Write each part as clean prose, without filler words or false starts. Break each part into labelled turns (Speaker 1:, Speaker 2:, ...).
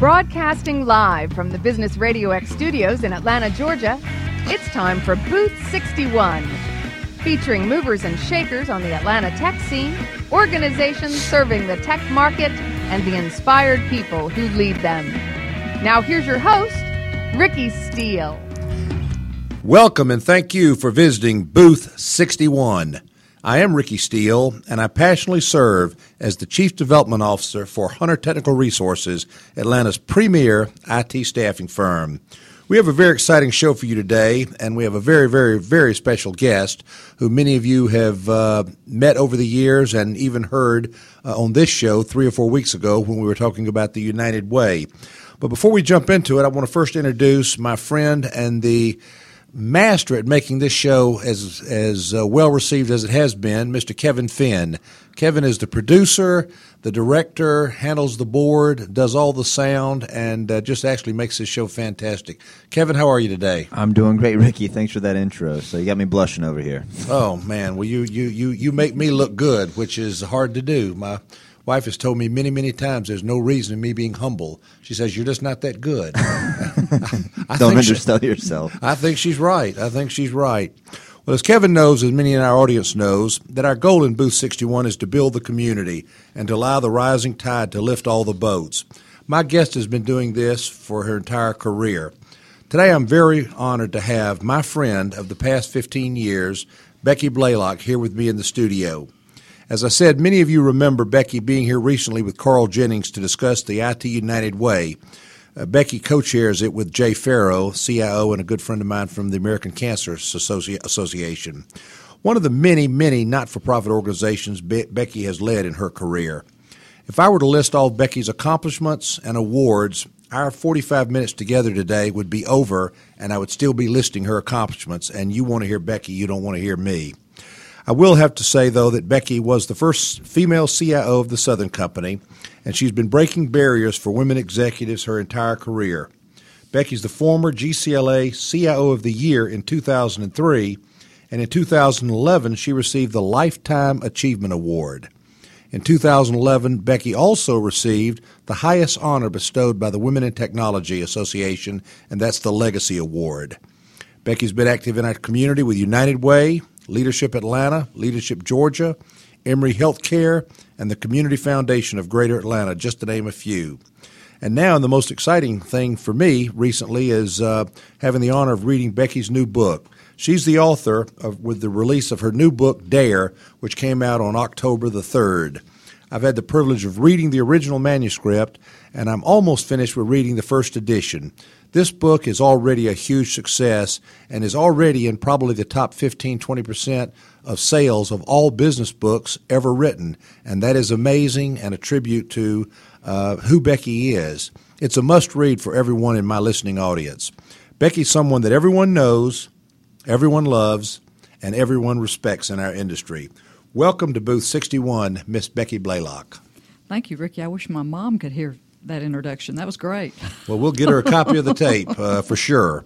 Speaker 1: Broadcasting live from the Business Radio X studios in Atlanta, Georgia, it's time for Booth 61, featuring movers and shakers on the Atlanta tech scene, organizations serving the tech market, and the inspired people who lead them. Now here's your host, Ricky Steele.
Speaker 2: Welcome and thank you for visiting Booth 61. I am Ricky Steele, and I passionately serve as the Chief Development Officer for Hunter Technical Resources, Atlanta's premier IT staffing firm. We have a very exciting show for you today, and we have a very, very, very special guest who many of you have met over the years and even heard on this show 3 or 4 weeks ago when we were talking about the United Way. But before we jump into it, I want to first introduce my friend and the master at making this show as well received as it has been, Mr. Kevin Finn. Kevin is the producer, the director, handles the board, does all the sound, and just actually makes this show fantastic. Kevin, how are you today?
Speaker 3: I'm doing great, Ricky. Thanks for that intro. So you got me blushing over here.
Speaker 2: Oh man, well you make me look good, which is hard to do. My wife has told me many, many times there's no reason in me being humble. She says, you're just not that good.
Speaker 3: Don't undersell yourself.
Speaker 2: I think she's right. Well, as Kevin knows, as many in our audience knows, that our goal in Booth 61 is to build the community and to allow the rising tide to lift all the boats. My guest has been doing this for her entire career. Today, I'm very honored to have my friend of the past 15 years, Becky Blaylock, here with me in the studio. As I said, many of you remember Becky being here recently with Carl Jennings to discuss the IT United Way. Becky co-chairs it with Jay Farrow, CIO, and a good friend of mine from the American Cancer Association. One of the many, many not-for-profit organizations Becky has led in her career. If I were to list all Becky's accomplishments and awards, our 45 minutes together today would be over, and I would still be listing her accomplishments. And you want to hear Becky, you don't want to hear me. I will have to say, though, that Becky was the first female CIO of the Southern Company, and she's been breaking barriers for women executives her entire career. Becky's the former GCLA CIO of the Year in 2003, and in 2011 she received the Lifetime Achievement Award. In 2011, Becky also received the highest honor bestowed by the Women in Technology Association, and that's the Legacy Award. Becky's been active in our community with United Way, Leadership Atlanta, Leadership Georgia, Emory Healthcare, and the Community Foundation of Greater Atlanta, just to name a few. And now, the most exciting thing for me recently is having the honor of reading Becky's new book. She's the author with the release of her new book, Dare, which came out on October the 3rd. I've had the privilege of reading the original manuscript, and I'm almost finished with reading the first edition. This book is already a huge success and is already in probably the top 15-20% of sales of all business books ever written, and that is amazing and a tribute to who Becky is. It's a must-read for everyone in my listening audience. Becky's someone that everyone knows, everyone loves, and everyone respects in our industry. Welcome to Booth 61, Miss Becky Blaylock.
Speaker 4: Thank you, Ricky. I wish my mom could hear that introduction. That was great.
Speaker 2: Well, we'll get her a copy of the tape for sure.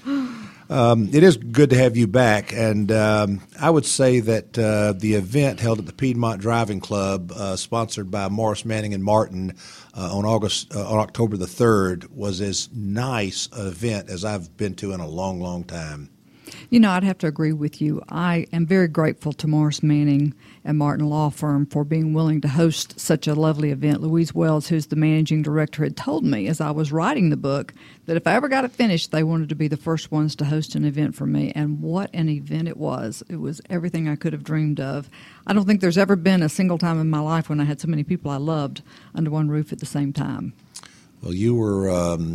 Speaker 2: It is good to have you back, and I would say that the event held at the Piedmont Driving Club, sponsored by Morris Manning and Martin on October the 3rd, was as nice an event as I've been to in a long, long time.
Speaker 4: You know, I'd have to agree with you. I am very grateful to Morris Manning and Martin Law Firm for being willing to host such a lovely event. Louise Wells, who's the managing director, had told me as I was writing the book that if I ever got it finished, they wanted to be the first ones to host an event for me. And what an event it was. It was everything I could have dreamed of. I don't think there's ever been a single time in my life when I had so many people I loved under one roof at the same time.
Speaker 2: Well, you were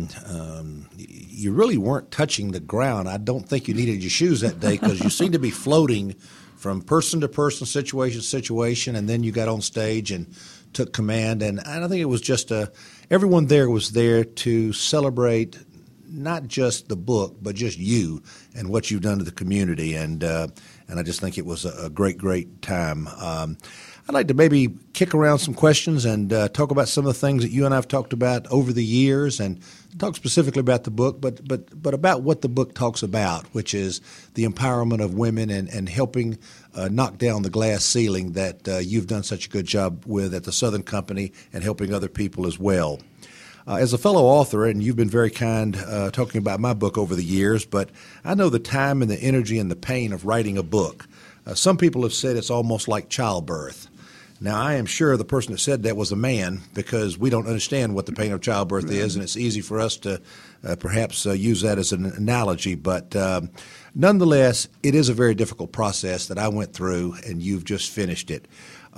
Speaker 2: you really weren't touching the ground. I don't think you needed your shoes that day because you seemed to be floating from person to person, situation to situation, and then you got on stage and took command. And I don't think it was just everyone there was there to celebrate not just the book, but just you and what you've done to the community. And I just think it was a great, great time. I'd like to maybe kick around some questions and talk about some of the things that you and I have talked about over the years, and talk specifically about the book, but about what the book talks about, which is the empowerment of women and helping knock down the glass ceiling that you've done such a good job with at the Southern Company and helping other people as well. As a fellow author, and you've been very kind talking about my book over the years, but I know the time and the energy and the pain of writing a book. Some people have said it's almost like childbirth. Now, I am sure the person that said that was a man, because we don't understand what the pain of childbirth is, and it's easy for us to perhaps use that as an analogy. But nonetheless, it is a very difficult process that I went through, and you've just finished it.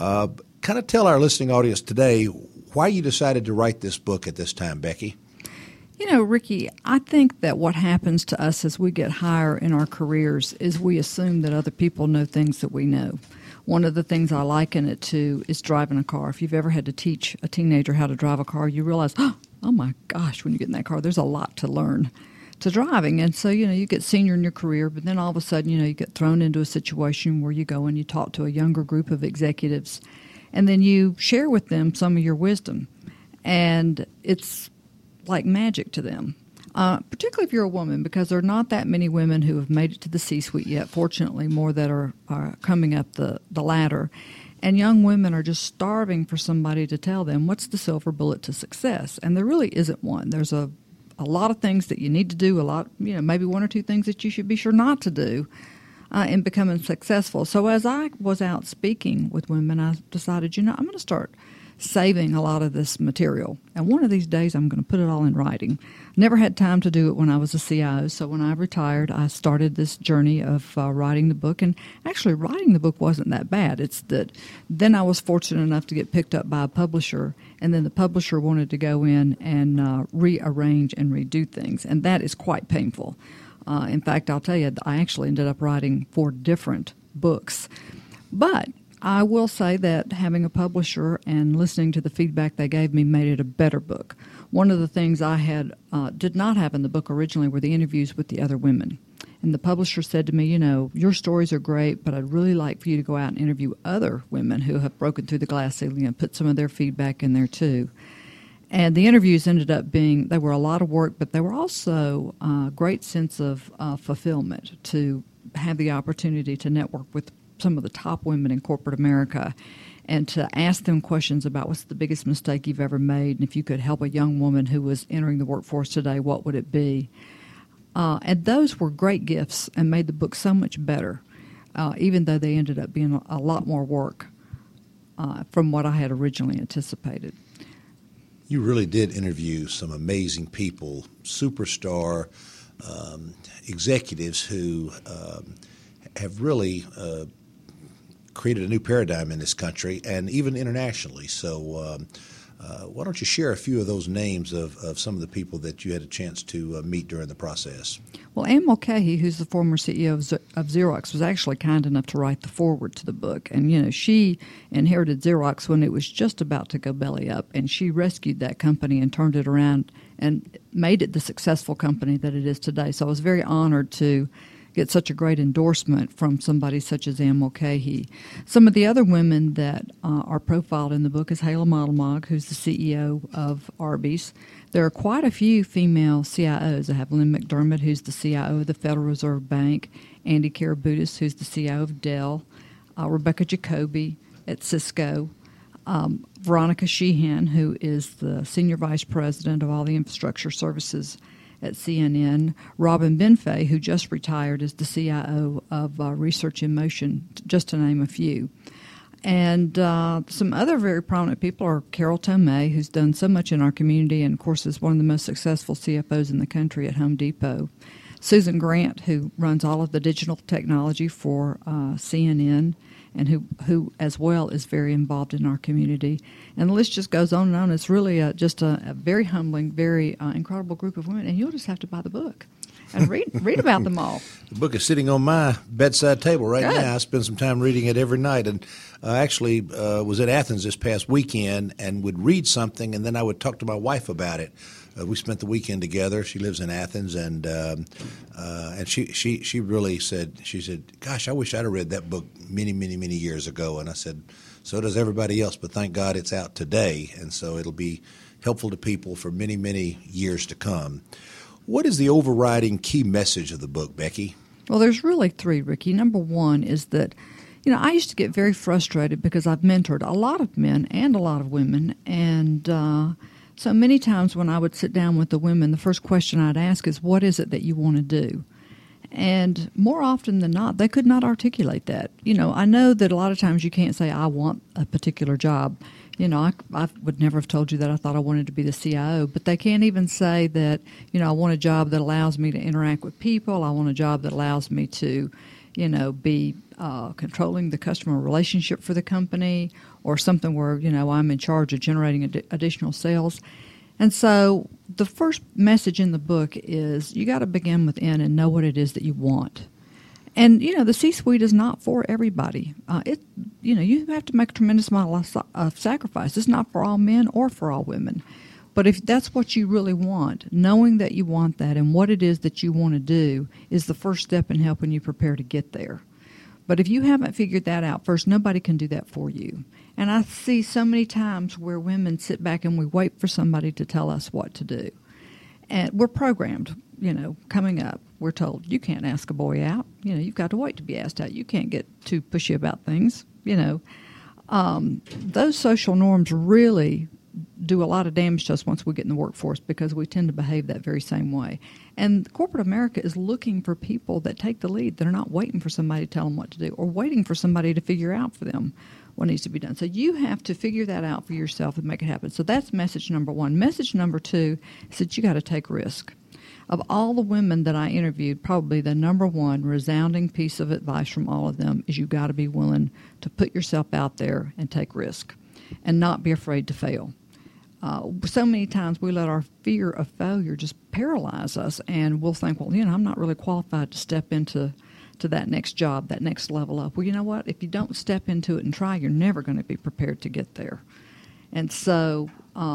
Speaker 2: Kind of tell our listening audience today why you decided to write this book at this time, Becky.
Speaker 4: You know, Ricky, I think that what happens to us as we get higher in our careers is we assume that other people know things that we know. One of the things I liken it to is driving a car. If you've ever had to teach a teenager how to drive a car, you realize, oh my gosh, when you get in that car, there's a lot to learn to driving. And so, you get senior in your career, but then all of a sudden, you get thrown into a situation where you go and you talk to a younger group of executives, and then you share with them some of your wisdom. And it's like magic to them, particularly if you're a woman, because there are not that many women who have made it to the C-suite yet. Fortunately, more that are coming up the ladder. And young women are just starving for somebody to tell them what's the silver bullet to success. And there really isn't one. There's a lot of things that you need to do, maybe one or two things that you should be sure not to do in becoming successful. So as I was out speaking with women, I decided, I'm going to start saving a lot of this material. And one of these days, I'm going to put it all in writing. Never had time to do it when I was a CIO, so when I retired, I started this journey of writing the book. And actually, writing the book wasn't that bad. It's that then I was fortunate enough to get picked up by a publisher, and then the publisher wanted to go in and rearrange and redo things, and that is quite painful. In fact, I'll tell you, I actually ended up writing 4 different books. But I will say that having a publisher and listening to the feedback they gave me made it a better book. One of the things I did not have in the book originally were the interviews with the other women. And the publisher said to me, your stories are great, but I'd really like for you to go out and interview other women who have broken through the glass ceiling and put some of their feedback in there too. And the interviews ended up they were a lot of work, but they were also a great sense of fulfillment to have the opportunity to network with some of the top women in corporate America and to ask them questions about what's the biggest mistake you've ever made, and if you could help a young woman who was entering the workforce today, what would it be? And those were great gifts and made the book so much better, even though they ended up being a lot more work from what I had originally anticipated.
Speaker 2: You really did interview some amazing people, superstar executives who have really created a new paradigm in this country and even internationally. So why don't you share a few of those names of some of the people that you had a chance to meet during the process?
Speaker 4: Well, Anne Mulcahy, who's the former CEO of Xerox, was actually kind enough to write the foreword to the book. And, she inherited Xerox when it was just about to go belly up, and she rescued that company and turned it around and made it the successful company that it is today. So I was very honored to get such a great endorsement from somebody such as Anne Mulcahy. Some of the other women that are profiled in the book is Hala Moddelmog, who's the CEO of Arby's. There are quite a few female CIOs. I have Lynn McDermott, who's the CIO of the Federal Reserve Bank, Andy Karabutis, who's the CIO of Dell, Rebecca Jacoby at Cisco, Veronica Sheehan, who is the Senior Vice President of all the infrastructure services at CNN, Robin Benfey, who just retired, is the CIO of Research in Motion, just to name a few. And some other very prominent people are Carol Tomei, who's done so much in our community and, of course, is one of the most successful CFOs in the country at Home Depot. Susan Grant, who runs all of the digital technology for CNN, and who as well is very involved in our community. And the list just goes on and on. It's really just a very humbling, very incredible group of women, and you'll just have to buy the book and read about them all.
Speaker 2: The book is sitting on my bedside table right
Speaker 4: Good.
Speaker 2: now. I spend some time reading it every night, and I actually was in Athens this past weekend and would read something, and then I would talk to my wife about it. We spent the weekend together. She lives in Athens, and she really said, "Gosh, I wish I'd have read that book many, many, many years ago." And I said, "So does everybody else, but thank God it's out today, and so it'll be helpful to people for many, many years to come." What is the overriding key message of the book, Becky?
Speaker 4: Well, there's really 3, Ricky. Number 1 is that, I used to get very frustrated because I've mentored a lot of men and a lot of women, and So many times when I would sit down with the women, the first question I'd ask is, what is it that you want to do? And more often than not, they could not articulate that. I know that a lot of times you can't say, I want a particular job. I would never have told you that I thought I wanted to be the CIO, but they can't even say that, I want a job that allows me to interact with people. I want a job that allows me to, be controlling the customer relationship for the company, or something where, I'm in charge of generating additional sales. And so the first message in the book is you got to begin within and know what it is that you want. And, the C-suite is not for everybody. You have to make a tremendous amount of sacrifice. It's not for all men or for all women. But if that's what you really want, knowing that you want that and what it is that you want to do is the first step in helping you prepare to get there. But if you haven't figured that out first, nobody can do that for you. And I see so many times where women sit back and we wait for somebody to tell us what to do. And we're programmed, coming up. We're told, you can't ask a boy out. You've got to wait to be asked out. You can't get too pushy about things. Those social norms really do a lot of damage to us once we get in the workforce, because we tend to behave that very same way. And corporate America is looking for people that take the lead. They're not waiting for somebody to tell them what to do or waiting for somebody to figure out for them what needs to be done. So you have to figure that out for yourself and make it happen. So that's message number one. Message number two is that you got to take risk. Of all the women that I interviewed, probably the number one resounding piece of advice from all of them is you got to be willing to put yourself out there and take risk and not be afraid to fail. So many times we let our fear of failure just paralyze us, and we'll think, well, I'm not really qualified to step into that next job, that next level up. Well, you know what? If you don't step into it and try, you're never going to be prepared to get there. And so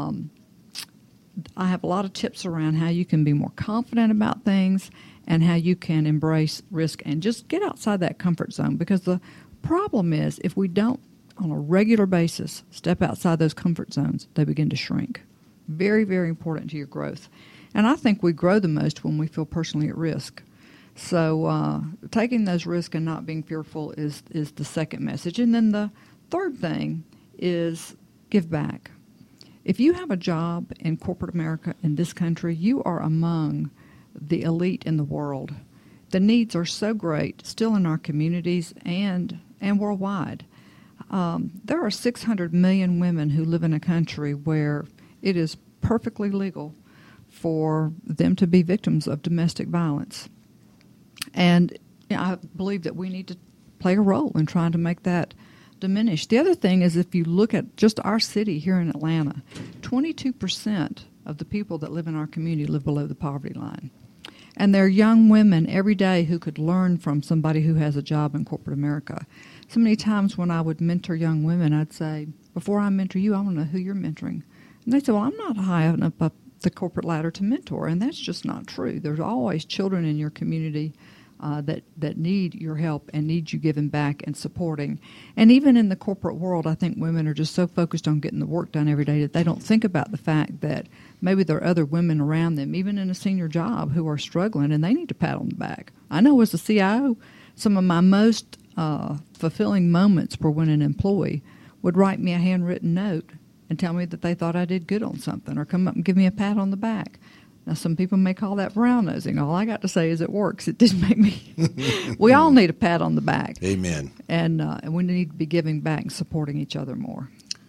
Speaker 4: I have a lot of tips around how you can be more confident about things and how you can embrace risk and just get outside that comfort zone. Because the problem is, if we don't, on a regular basis, step outside those comfort zones, they begin to shrink. Very, very important to your growth. And I think we grow the most when we feel personally at risk. So taking those risks and not being fearful is the second message. And then the third thing is give back. If you have a job in corporate America in this country, you are among the elite in the world. The needs are so great still in our communities and worldwide. There are 600 million women who live in a country where it is perfectly legal for them to be victims of domestic violence. And I believe that we need to play a role in trying to make that diminish. The other thing is, if you look at just our city here in Atlanta, 22% of the people that live in our community live below the poverty line. And there are young women every day who could learn from somebody who has a job in corporate America. So many times when I would mentor young women, I'd say, before I mentor you, I want to know who you're mentoring. And they say, well, I'm not high enough up the corporate ladder to mentor. And that's just not true. There's always children in your community that need your help and need you giving back and supporting. And even in the corporate world, I think women are just so focused on getting the work done every day that they don't think about the fact that maybe there are other women around them, even in a senior job, who are struggling, and they need a pat on the back. I know as a CIO, some of my most fulfilling moments were when an employee would write me a handwritten note and tell me that they thought I did good on something, or come up and give me a pat on the back. Now, some people may call that brown-nosing. All I got to say is it works. It didn't make me. We all need a pat on the back.
Speaker 2: Amen.
Speaker 4: And we need to be giving back and supporting each other more.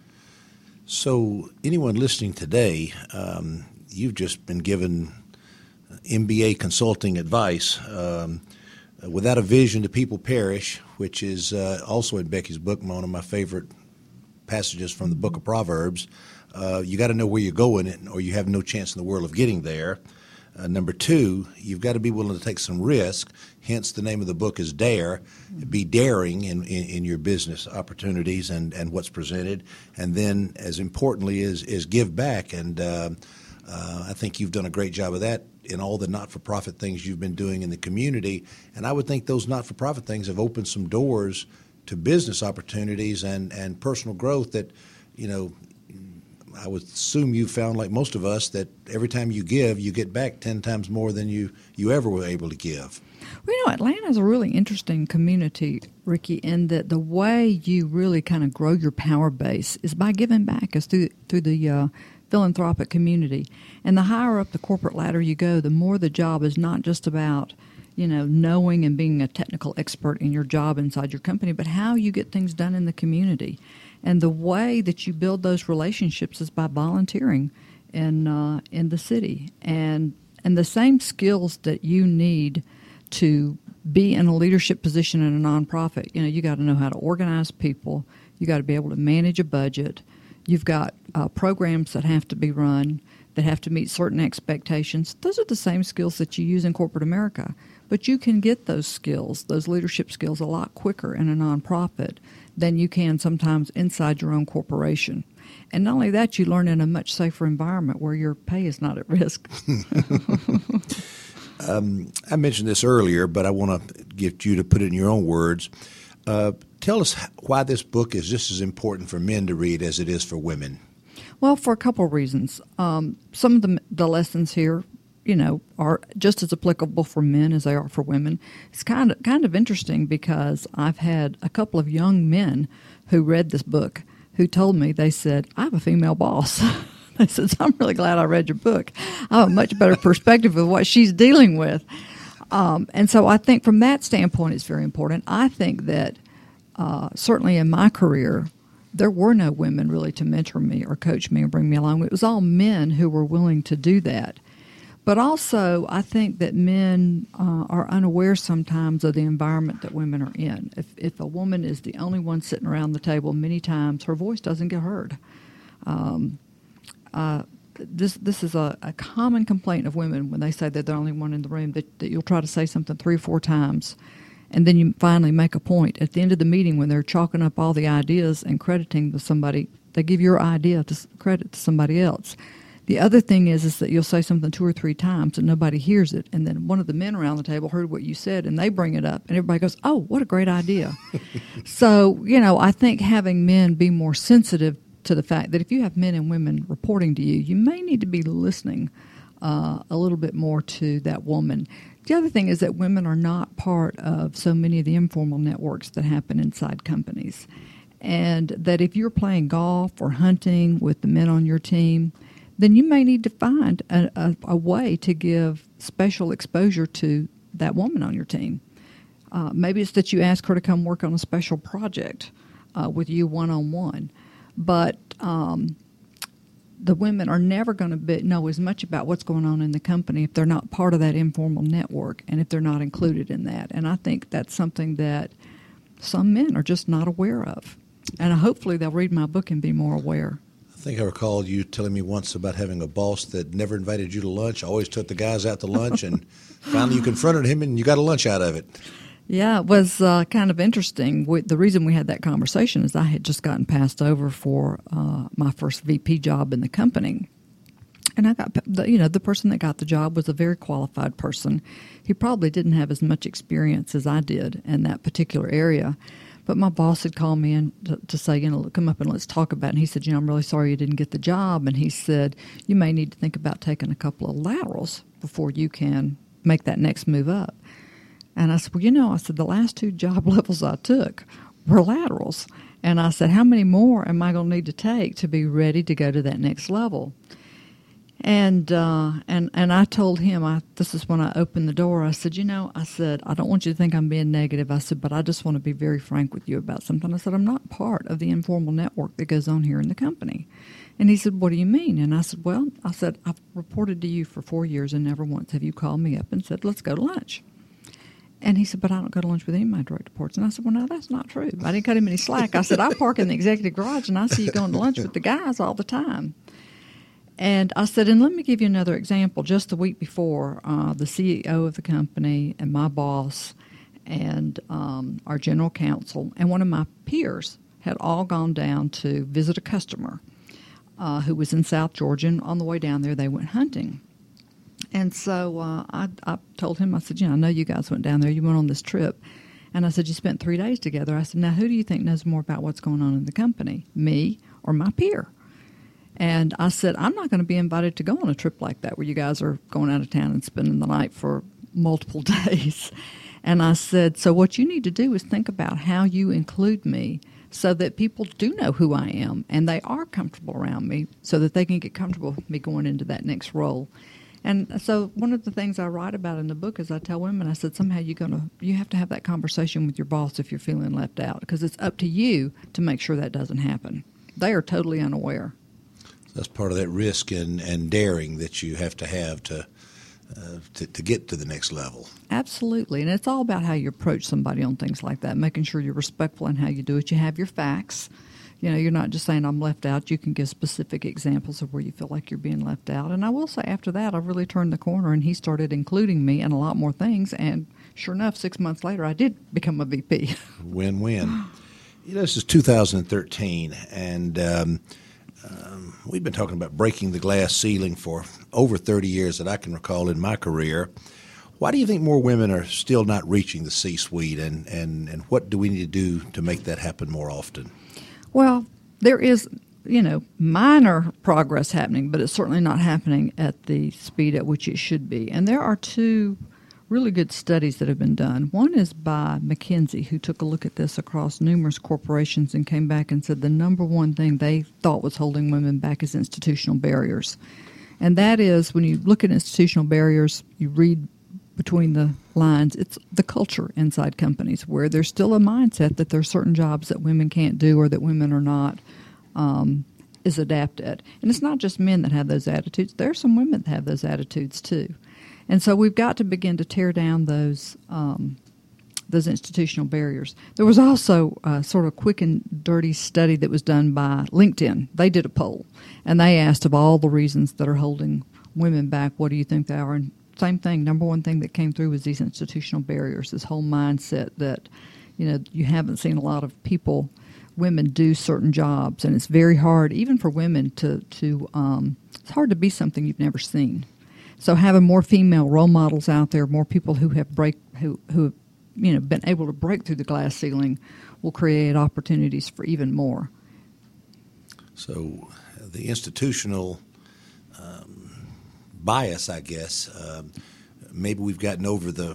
Speaker 2: So anyone listening today, you've just been given MBA consulting advice. Without a vision, the people perish, which is also in Becky's book, one of my favorite passages from the book of Proverbs. You got to know where you're going, or you have no chance in the world of getting there. Number two, you've got to be willing to take some risk. Hence, the name of the book is Dare. Be daring in your business opportunities and what's presented. And then, as importantly, is give back. And I think you've done a great job of that in all the not-for-profit things you've been doing in the community. And I would think those not-for-profit things have opened some doors to business opportunities and personal growth that, I would assume you found, like most of us, that every time you give, you get back 10 times more than you ever were able to give.
Speaker 4: Well, Atlanta is a really interesting community, Ricky, in that the way you really kind of grow your power base is by giving back, is through the philanthropic community. And the higher up the corporate ladder you go, the more the job is not just about, knowing and being a technical expert in your job inside your company, but how you get things done in the community. And the way that you build those relationships is by volunteering in the city. And the same skills that you need to be in a leadership position in a nonprofit, you got to know how to organize people. You got to be able to manage a budget. You've got programs that have to be run, that have to meet certain expectations. Those are the same skills that you use in corporate America. But you can get those skills, those leadership skills, a lot quicker in a nonprofit than you can sometimes inside your own corporation. And not only that, you learn in a much safer environment where your pay is not at risk.
Speaker 2: I mentioned this earlier, but I want to get you to put it in your own words. Tell us why this book is just as important for men to read as it is for women.
Speaker 4: Well, for a couple of reasons. Some of the lessons here, are just as applicable for men as they are for women. It's kind of interesting because I've had a couple of young men who read this book who told me, they said, I have a female boss. They said, I'm really glad I read your book. I have a much better perspective of what she's dealing with. And so I think from that standpoint, it's very important. I think that certainly in my career, there were no women really to mentor me or coach me or bring me along. It was all men who were willing to do that. But also, I think that men are unaware sometimes of the environment that women are in. If a woman is the only one sitting around the table, many times her voice doesn't get heard. This is a common complaint of women when they say that they're the only one in the room, that you'll try to say something 3 or 4 times, and then you finally make a point. At the end of the meeting, when they're chalking up all the ideas and crediting to somebody, they give your idea to credit to somebody else. The other thing is that you'll say something 2 or 3 times and nobody hears it, and then one of the men around the table heard what you said, and they bring it up, and everybody goes, oh, what a great idea. So, I think having men be more sensitive to the fact that if you have men and women reporting to you, you may need to be listening a little bit more to that woman. The other thing is that women are not part of so many of the informal networks that happen inside companies, and that if you're playing golf or hunting with the men on your team, then you may need to find a way to give special exposure to that woman on your team. Maybe it's that you ask her to come work on a special project with you one-on-one. But the women are never going to know as much about what's going on in the company if they're not part of that informal network and if they're not included in that. And I think that's something that some men are just not aware of. And hopefully they'll read my book and be more aware.
Speaker 2: I think I recall you telling me once about having a boss that never invited you to lunch, always took the guys out to lunch, and finally you confronted him and you got a lunch out of it.
Speaker 4: Yeah, it was kind of interesting. The reason we had that conversation is I had just gotten passed over for my first VP job in the company. And I got, the person that got the job was a very qualified person. He probably didn't have as much experience as I did in that particular area. But my boss had called me in to say, come up and let's talk about it. And he said, I'm really sorry you didn't get the job. And he said, you may need to think about taking a couple of laterals before you can make that next move up. And I said, well, the last 2 job levels I took were laterals. And I said, how many more am I going to need to take to be ready to go to that next level? And I told him, this is when I opened the door, I said, I don't want you to think I'm being negative. I said, but I just want to be very frank with you about something. I said, I'm not part of the informal network that goes on here in the company. And he said, what do you mean? And I said, I've reported to you for 4 years and never once have you called me up and said, let's go to lunch. And he said, but I don't go to lunch with any of my direct reports. And I said, well, no, that's not true. I didn't cut him any slack. I said, I park in the executive garage and I see you going to lunch with the guys all the time. And I said, and let me give you another example. Just the week before, the CEO of the company and my boss and our general counsel and one of my peers had all gone down to visit a customer who was in South Georgia. And on the way down there, they went hunting. And so I told him, I said, I know you guys went down there. You went on this trip. And I said, you spent 3 days together. I said, now who do you think knows more about what's going on in the company, me or my peer? And I said, I'm not going to be invited to go on a trip like that where you guys are going out of town and spending the night for multiple days. And I said, so what you need to do is think about how you include me so that people do know who I am and they are comfortable around me so that they can get comfortable with me going into that next role. And so one of the things I write about in the book is I tell women, I said, somehow you have to have that conversation with your boss if you're feeling left out, because it's up to you to make sure that doesn't happen. They are totally unaware.
Speaker 2: That's part of that risk and daring that you have to get to the next level.
Speaker 4: Absolutely. And it's all about how you approach somebody on things like that, making sure you're respectful in how you do it. You have your facts. You're not just saying I'm left out. You can give specific examples of where you feel like you're being left out. And I will say after that, I really turned the corner and he started including me in a lot more things. And sure enough, 6 months later, I did become a VP.
Speaker 2: Win-win. This is 2013, and we've been talking about breaking the glass ceiling for over 30 years that I can recall in my career. Why do you think more women are still not reaching the C-suite, and what do we need to do to make that happen more often?
Speaker 4: Well, there is, minor progress happening, but it's certainly not happening at the speed at which it should be. And there are two really good studies that have been done. One is by McKinsey, who took a look at this across numerous corporations and came back and said the number one thing they thought was holding women back is institutional barriers. And that is, when you look at institutional barriers, you read between the lines, it's the culture inside companies where there's still a mindset that there are certain jobs that women can't do or that women are not is adapted. And it's not just men that have those attitudes. There are some women that have those attitudes too. And so we've got to begin to tear down those institutional barriers. There was also a sort of quick and dirty study that was done by LinkedIn. They did a poll, and they asked of all the reasons that are holding women back, what do you think they are? And same thing, number one thing that came through was these institutional barriers, this whole mindset that, you haven't seen a lot of women do certain jobs, and it's very hard, even for women, to it's hard to be something you've never seen. So having more female role models out there, more people who have been able to break through the glass ceiling, will create opportunities for even more.
Speaker 2: So the institutional bias, I guess, maybe we've gotten over the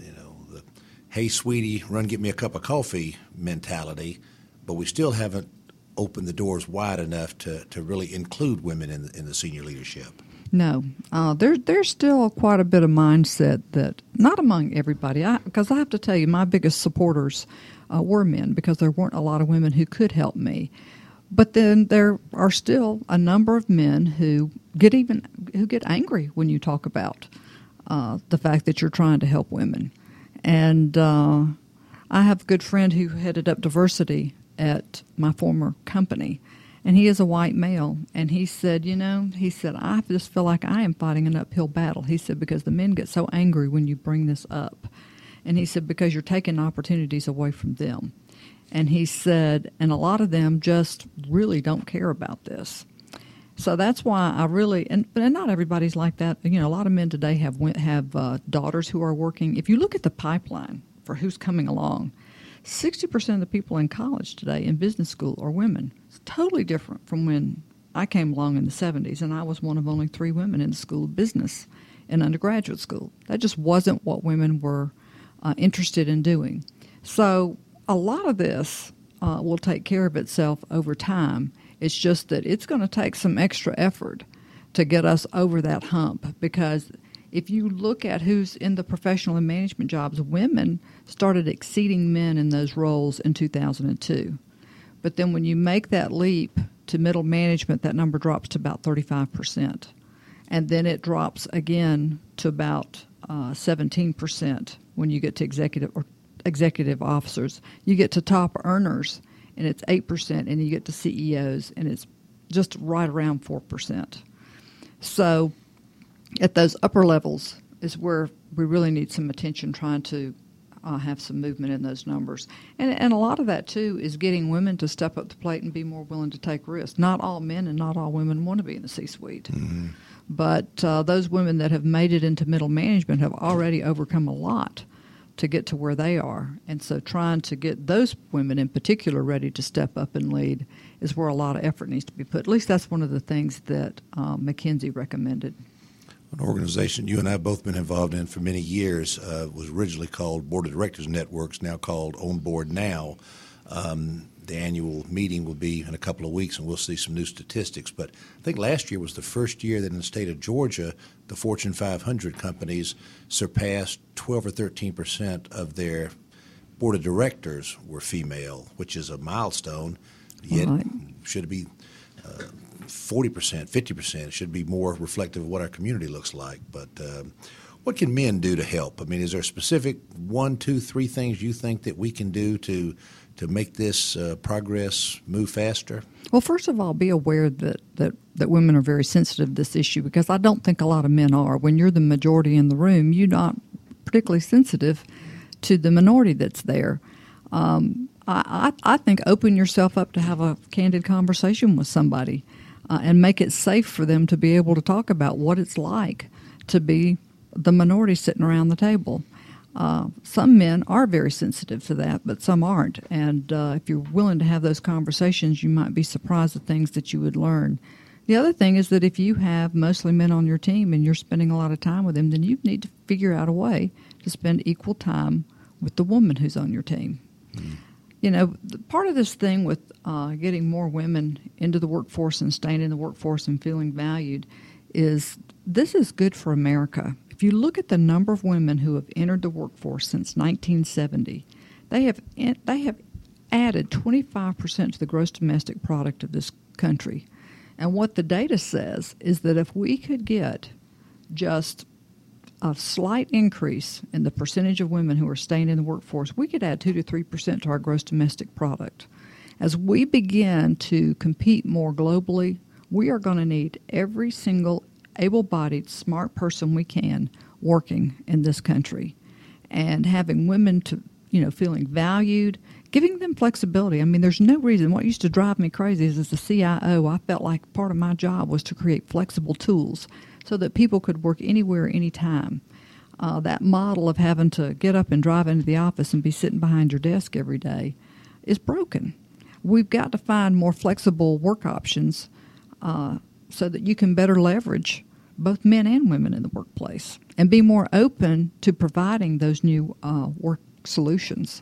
Speaker 2: hey, sweetie, run get me a cup of coffee mentality, but we still haven't opened the doors wide enough to really include women in the senior leadership.
Speaker 4: No, there's still quite a bit of mindset that, not among everybody, because I have to tell you, my biggest supporters were men, because there weren't a lot of women who could help me. But then there are still a number of men who get angry when you talk about the fact that you're trying to help women. And I have a good friend who headed up diversity at my former company. And he is a white male, and he said, I just feel like I am fighting an uphill battle. He said, because the men get so angry when you bring this up. And he said, because you're taking opportunities away from them. And he said, and a lot of them just really don't care about this. So that's why I really, and not everybody's like that. A lot of men today have daughters who are working. If you look at the pipeline for who's coming along, 60% of the people in college today in business school are women. It's totally different from when I came along in the 70s, and I was one of only 3 women in the School of Business in undergraduate school. That just wasn't what women were interested in doing. So a lot of this will take care of itself over time. It's just that it's going to take some extra effort to get us over that hump, because if you look at who's in the professional and management jobs, women started exceeding men in those roles in 2002. But then when you make that leap to middle management, that number drops to about 35%. And then it drops again to about 17% when you get to executive officers. You get to top earners, and it's 8%, and you get to CEOs, and it's just right around 4%. So at those upper levels is where we really need some attention, trying to have some movement in those numbers. And a lot of that, too, is getting women to step up to the plate and be more willing to take risks. Not all men and not all women want to be in the C-suite. Mm-hmm. But those women that have made it into middle management have already overcome a lot to get to where they are. And so trying to get those women in particular ready to step up and lead is where a lot of effort needs to be put. At least that's one of the things that McKinsey recommended.
Speaker 2: An organization you and I have both been involved in for many years was originally called Board of Directors Networks, now called On Board Now. the annual meeting will be in a couple of weeks, and we'll see some new statistics. But I think last year was the first year that in the state of Georgia, the Fortune 500 companies surpassed 12 or 13% of their board of directors were female, which is a milestone. Yet should it be 40%, 50%? It should be more reflective of what our community looks like. But what can men do to help? I mean, is there specific 1, 2, 3 things you think that we can do to make this progress move faster?
Speaker 4: Well, first of all, be aware that women are very sensitive to this issue, because I don't think a lot of men are. When you're the majority in the room, you're not particularly sensitive to the minority that's there. I think open yourself up to have a candid conversation with somebody and make it safe for them to be able to talk about what it's like to be the minority sitting around the table. Some men are very sensitive to that, but some aren't. And if you're willing to have those conversations, you might be surprised at things that you would learn. The other thing is that if you have mostly men on your team and you're spending a lot of time with them, then you need to figure out a way to spend equal time with the woman who's on your team. Mm-hmm. You know, part of this thing with getting more women into the workforce and staying in the workforce and feeling valued is this is good for America. If you look at the number of women who have entered the workforce since 1970, they have added 25% to the gross domestic product of this country. And what the data says is that if we could get just a slight increase in the percentage of women who are staying in the workforce, we could add 2 to 3% to our gross domestic product. As we begin to compete more globally, we are going to need every single able-bodied, smart person we can working in this country. And having women to, feeling valued, giving them flexibility. I mean, there's no reason. What used to drive me crazy is as the CIO, I felt like part of my job was to create flexible tools so that people could work anywhere, anytime. That model of having to get up and drive into the office and be sitting behind your desk every day is broken. We've got to find more flexible work options so that you can better leverage both men and women in the workplace and be more open to providing those new work solutions.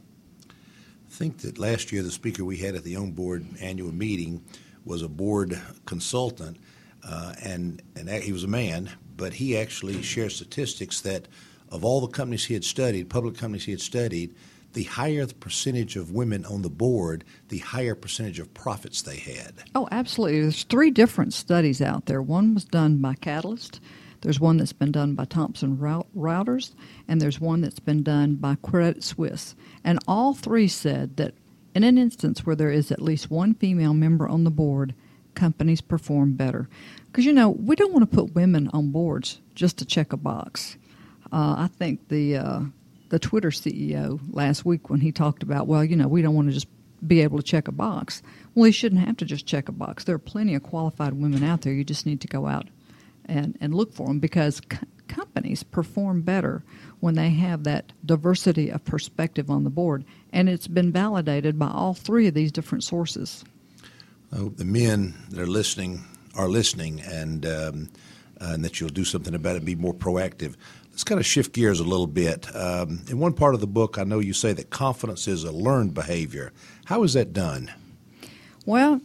Speaker 2: I think that last year the speaker we had at the OWN Board annual meeting was a board consultant, and he was a man, but he actually shared statistics that of all the companies he had studied, public companies he had studied, the higher the percentage of women on the board, the higher percentage of profits they had. Oh,
Speaker 4: absolutely. There's 3 different studies out there. One was done by Catalyst. There's one that's been done by Thomson Reuters, and there's one that's been done by Credit Suisse. And all 3 said that in an instance where there is at least one female member on the board, companies perform better. Because, we don't want to put women on boards just to check a box. I think the Twitter CEO last week when he talked about, we don't want to just be able to check a box. Well, he shouldn't have to just check a box. There are plenty of qualified women out there. You just need to go out and look for them, because companies perform better when they have that diversity of perspective on the board. And it's been validated by all 3 of these different sources.
Speaker 2: I hope the men that are listening, and that you'll do something about it and be more proactive. Let's kind of shift gears a little bit. In one part of the book, I know you say that confidence is a learned behavior. How is that done?
Speaker 4: Well,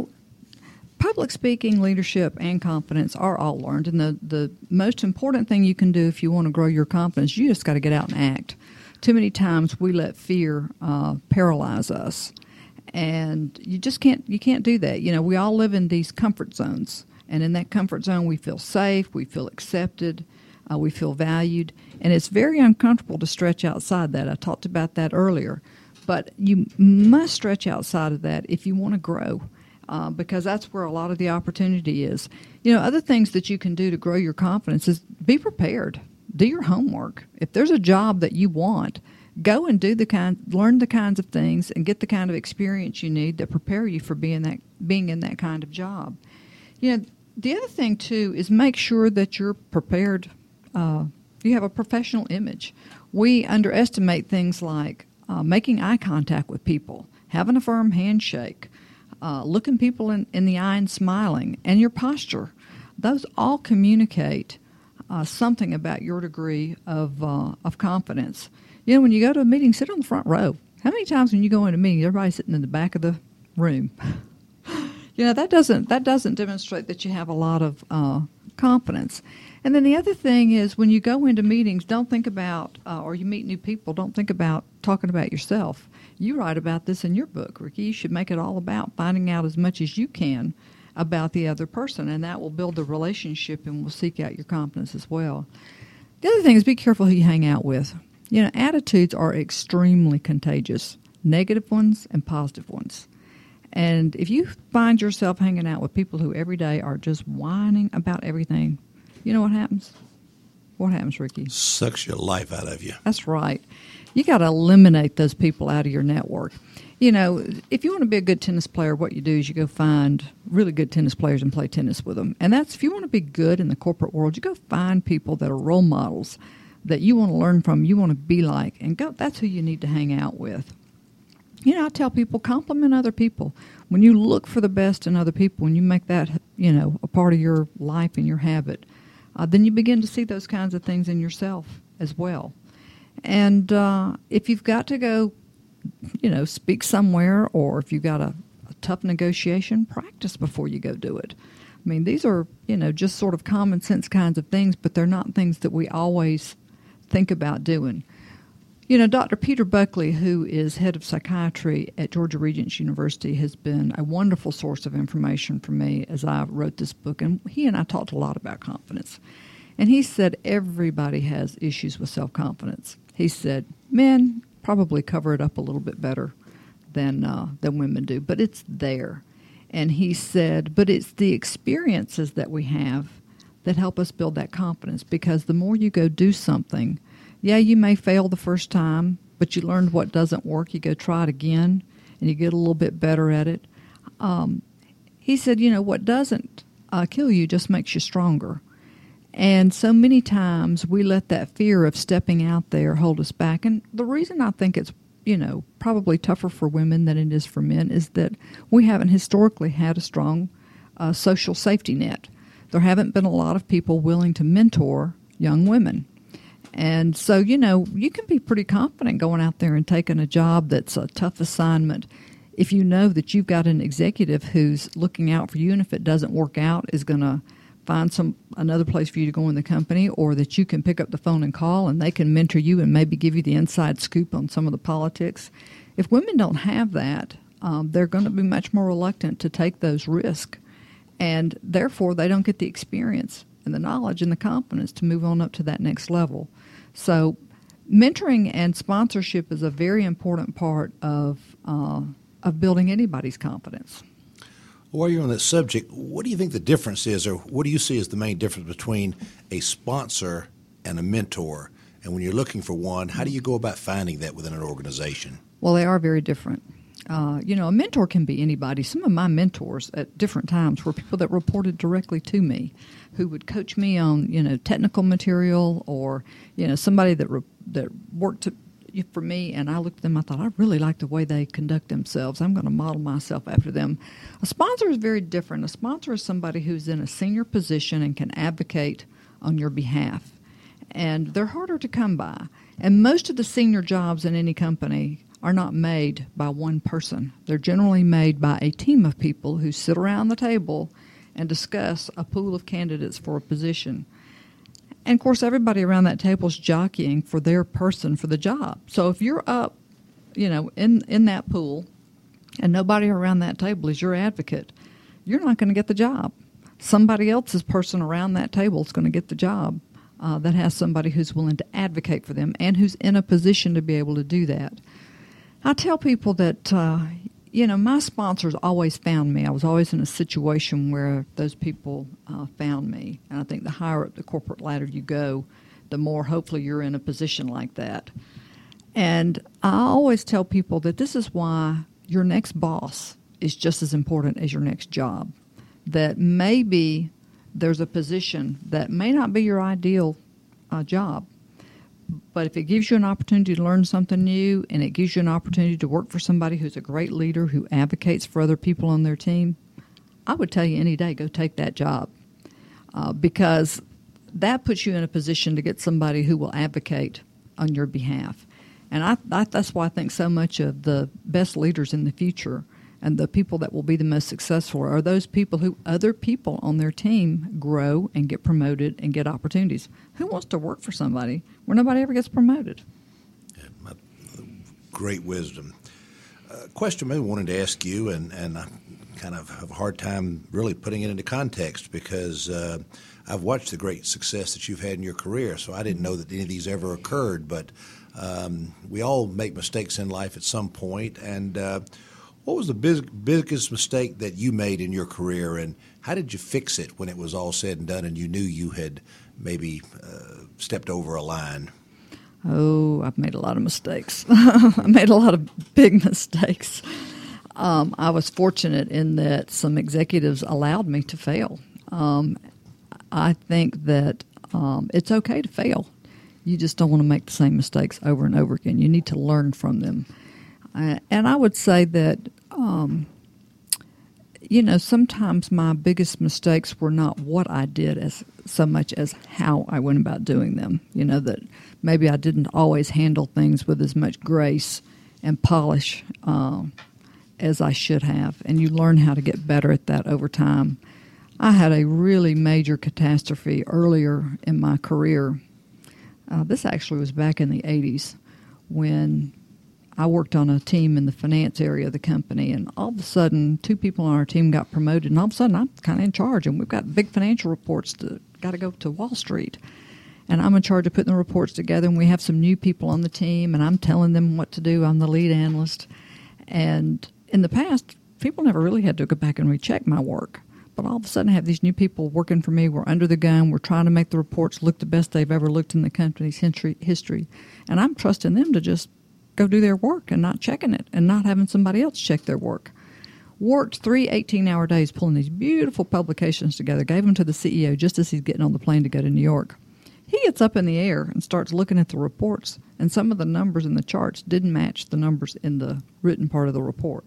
Speaker 4: public speaking, leadership, and confidence are all learned. And the most important thing you can do if you want to grow your confidence, you just got to get out and act. Too many times we let fear paralyze us. And you can't do that. We all live in these comfort zones. And in that comfort zone, we feel safe, we feel accepted, we feel valued. And it's very uncomfortable to stretch outside that. I talked about that earlier. But you must stretch outside of that if you want to grow, because that's where a lot of the opportunity is. Other things that you can do to grow your confidence is be prepared. Do your homework. If there's a job that you want, go and learn the kinds of things and get the kind of experience you need that prepare you for being in that kind of job. The other thing, too, is make sure that you're prepared. You have a professional image. We underestimate things like making eye contact with people, having a firm handshake, looking people in the eye and smiling, and your posture. Those all communicate something about your degree of confidence. When you go to a meeting, sit on the front row. How many times when you go into a meeting, everybody's sitting in the back of the room. That doesn't demonstrate that you have a lot of confidence. And then the other thing is, when you go into meetings, don't think about, or you meet new people, don't think about talking about yourself. You write about this in your book, Ricky. You should make it all about finding out as much as you can about the other person, and that will build the relationship and will seek out your confidence as well. The other thing is, be careful who you hang out with. Attitudes are extremely contagious, negative ones and positive ones. And if you find yourself hanging out with people who every day are just whining about everything, you know what happens? What happens, Ricky?
Speaker 2: Sucks your life out of you.
Speaker 4: That's right. You got to eliminate those people out of your network. If you want to be a good tennis player, what you do is you go find really good tennis players and play tennis with them. And that's, if you want to be good in the corporate world, you go find people that are role models that you want to learn from, you want to be like, and that's who you need to hang out with. I tell people, compliment other people. When you look for the best in other people, when you make that, a part of your life and your habit, then you begin to see those kinds of things in yourself as well. And if you've got to go, speak somewhere, or if you've got a tough negotiation, practice before you go do it. I mean, these are, just sort of common sense kinds of things, but they're not things that we always think about doing. Dr. Peter Buckley, who is head of psychiatry at Georgia Regents University, has been a wonderful source of information for me as I wrote this book. And he and I talked a lot about confidence. And he said everybody has issues with self-confidence. He said men probably cover it up a little bit better than women do, but it's there. And he said, but it's the experiences that we have that help us build that confidence, because the more you go do something, you may fail the first time, but you learned what doesn't work. You go try it again, and you get a little bit better at it. He said, what doesn't kill you just makes you stronger. And so many times we let that fear of stepping out there hold us back. And the reason I think it's, probably tougher for women than it is for men is that we haven't historically had a strong social safety net. There haven't been a lot of people willing to mentor young women. And so, you can be pretty confident going out there and taking a job that's a tough assignment if you know that you've got an executive who's looking out for you, and if it doesn't work out, is going to find another place for you to go in the company, or that you can pick up the phone and call and they can mentor you and maybe give you the inside scoop on some of the politics. If women don't have that, they're going to be much more reluctant to take those risks, and therefore they don't get the experience and the knowledge and the confidence to move on up to that next level. So mentoring and sponsorship is a very important part of building anybody's confidence.
Speaker 2: While you're on that subject, what do you think the difference is, or what do you see as the main difference between a sponsor and a mentor? And when you're looking for one, how do you go about finding that within an organization?
Speaker 4: Well, they are very different. A mentor can be anybody. Some of my mentors at different times were people that reported directly to me, who would coach me on, technical material, or, somebody that worked for me, and I looked at them, I thought, I really like the way they conduct themselves. I'm going to model myself after them. A sponsor is very different. A sponsor is somebody who's in a senior position and can advocate on your behalf. And they're harder to come by. And most of the senior jobs in any company are not made by one person. They're generally made by a team of people who sit around the table and discuss a pool of candidates for a position. And, of course, everybody around that table is jockeying for their person for the job. So if you're up, in that pool, and nobody around that table is your advocate, you're not going to get the job. Somebody else's person around that table is going to get the job that has somebody who's willing to advocate for them and who's in a position to be able to do that. I tell people that, my sponsors always found me. I was always in a situation where those people found me. And I think the higher up the corporate ladder you go, the more hopefully you're in a position like that. And I always tell people that this is why your next boss is just as important as your next job. That maybe there's a position that may not be your ideal job, but if it gives you an opportunity to learn something new, and it gives you an opportunity to work for somebody who's a great leader who advocates for other people on their team, I would tell you any day, go take that job, because that puts you in a position to get somebody who will advocate on your behalf. And that's why I think so much of the best leaders in the future And the people that will be the most successful are those people who other people on their team grow and get promoted and get opportunities. Who wants to work for somebody where nobody ever gets promoted?
Speaker 2: Great wisdom. Question I wanted to ask you, and I kind of have a hard time really putting it into context because I've watched the great success that you've had in your career, so I didn't know that any of these ever occurred, but we all make mistakes in life at some point, and what was the biggest mistake that you made in your career, and how did you fix it when it was all said and done and you knew you had maybe stepped over a line?
Speaker 4: Oh, I've made a lot of mistakes. I made a lot of big mistakes. I was fortunate in that some executives allowed me to fail. I think that it's okay to fail. You just don't want to make the same mistakes over and over again. You need to learn from them. And I would say that, sometimes my biggest mistakes were not what I did as so much as how I went about doing them. That maybe I didn't always handle things with as much grace and polish as I should have. And you learn how to get better at that over time. I had a really major catastrophe earlier in my career. This actually was back in the 80s when I worked on a team in the finance area of the company, and all of a sudden, 2 people on our team got promoted, and all of a sudden, I'm kind of in charge, and we've got big financial reports that got to go to Wall Street, and I'm in charge of putting the reports together, and we have some new people on the team, and I'm telling them what to do. I'm the lead analyst, and in the past, people never really had to go back and recheck my work, but all of a sudden, I have these new people working for me. We're under the gun. We're trying to make the reports look the best they've ever looked in the company's history, and I'm trusting them to just go do their work and not checking it and not having somebody else check their work. Worked 3 18-hour days pulling these beautiful publications together, gave them to the CEO just as he's getting on the plane to go to New York. He gets up in the air and starts looking at the reports, and some of the numbers in the charts didn't match the numbers in the written part of the report.